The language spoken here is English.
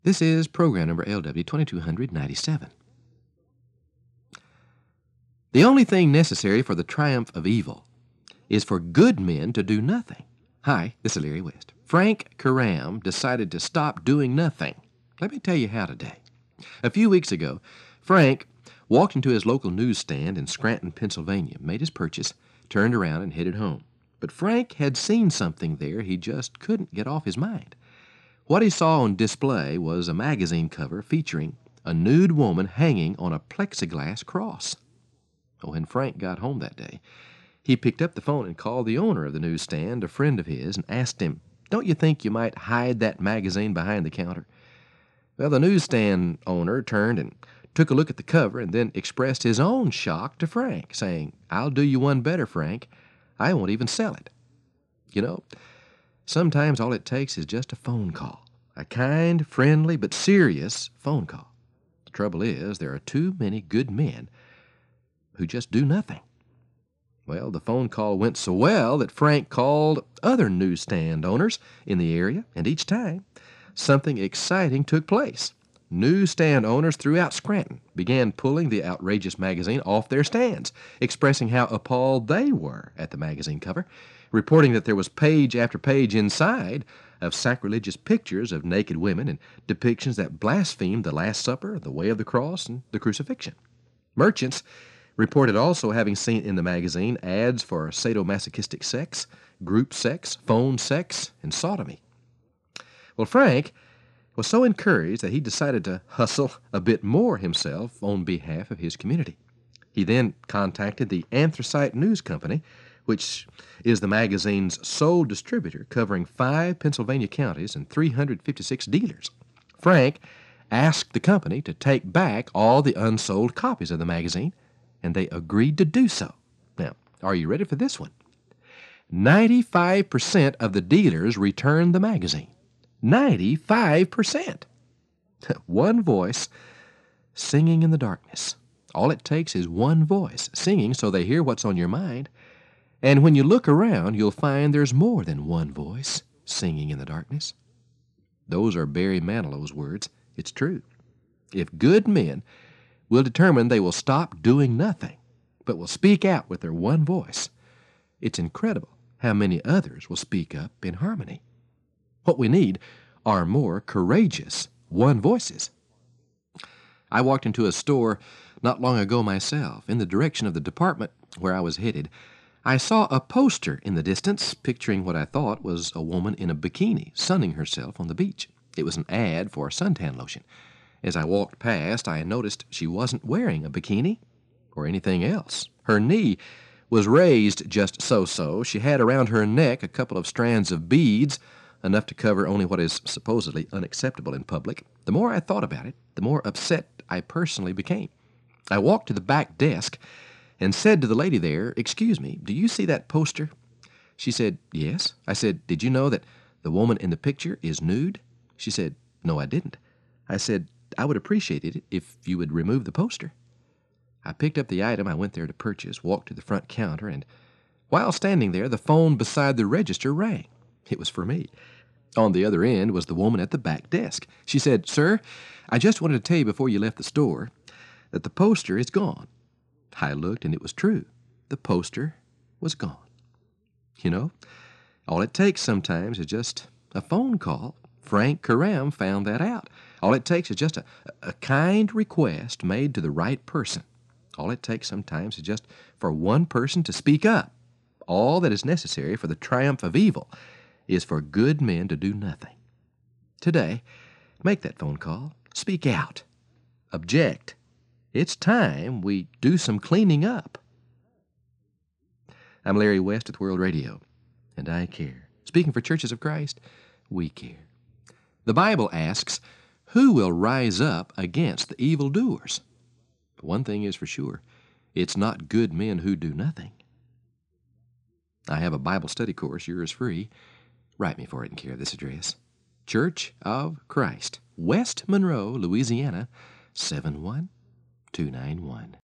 This is program number LW 2297. The only thing necessary for the triumph of evil is for good men to do nothing. Hi, this is Larry West. Frank Karam decided to stop doing nothing. Let me tell you how today. A few weeks ago, Frank walked into his local newsstand in Scranton, Pennsylvania, made his purchase, turned around and headed home. But Frank had seen something there he just couldn't get off his mind. What he saw on display was a magazine cover featuring a nude woman hanging on a plexiglass cross. When Frank got home that day, he picked up the phone and called the owner of the newsstand, a friend of his, and asked him, "Don't you think you might hide that magazine behind the counter?" Well, the newsstand owner turned and took a look at the cover and then expressed his own shock to Frank, saying, "I'll do you one better, Frank. I won't even sell it." You know, sometimes all it takes is just a phone call, a kind, friendly, but serious phone call. The trouble is, there are too many good men who just do nothing. Well, the phone call went so well that Frank called other newsstand owners in the area, and each time, something exciting took place. Newsstand owners throughout Scranton began pulling the outrageous magazine off their stands, expressing how appalled they were at the magazine cover, reporting that there was page after page inside of sacrilegious pictures of naked women and depictions that blasphemed the Last Supper, the Way of the Cross, and the crucifixion. Merchants reported also having seen in the magazine ads for sadomasochistic sex, group sex, phone sex, and sodomy. Well, Frank was so encouraged that he decided to hustle a bit more himself on behalf of his community. He then contacted the Anthracite News Company, which is the magazine's sole distributor, covering 5 Pennsylvania counties and 356 dealers. Frank asked the company to take back all the unsold copies of the magazine, and they agreed to do so. Now, are you ready for this one? 95% of the dealers returned the magazine. 95%. One voice singing in the darkness. All it takes is one voice singing so they hear what's on your mind. And when you look around, you'll find there's more than one voice singing in the darkness. Those are Barry Manilow's words. It's true. If good men will determine they will stop doing nothing, but will speak out with their one voice, it's incredible how many others will speak up in harmony. What we need are more courageous one voices. I walked into a store not long ago myself. In the direction of the department where I was headed, I saw a poster in the distance picturing what I thought was a woman in a bikini sunning herself on the beach. It was an ad for suntan lotion. As I walked past, I noticed she wasn't wearing a bikini or anything else. Her knee was raised just so. She had around her neck a couple of strands of beads, enough to cover only what is supposedly unacceptable in public. The more I thought about it, the more upset I personally became. I walked to the back desk and said to the lady there, "Excuse me, do you see that poster?" She said, "Yes." I said, "Did you know that the woman in the picture is nude?" She said, "No, I didn't." I said, "I would appreciate it if you would remove the poster." I picked up the item I went there to purchase, walked to the front counter, and while standing there, the phone beside the register rang. It was for me. On the other end was the woman at the back desk. She said, "Sir, I just wanted to tell you before you left the store that the poster is gone." I looked, and it was true. The poster was gone. You know, all it takes sometimes is just a phone call. Frank Karam found that out. All it takes is just a kind request made to the right person. All it takes sometimes is just for one person to speak up. All that is necessary for the triumph of evil is for good men to do nothing. Today, make that phone call. Speak out. Object. It's time we do some cleaning up. I'm Larry West with World Radio, and I care. Speaking for Churches of Christ, we care. The Bible asks, who will rise up against the evildoers? One thing is for sure, it's not good men who do nothing. I have a Bible study course. Yours is free. Write me for it in care of this address. Church of Christ, West Monroe, Louisiana, 71291.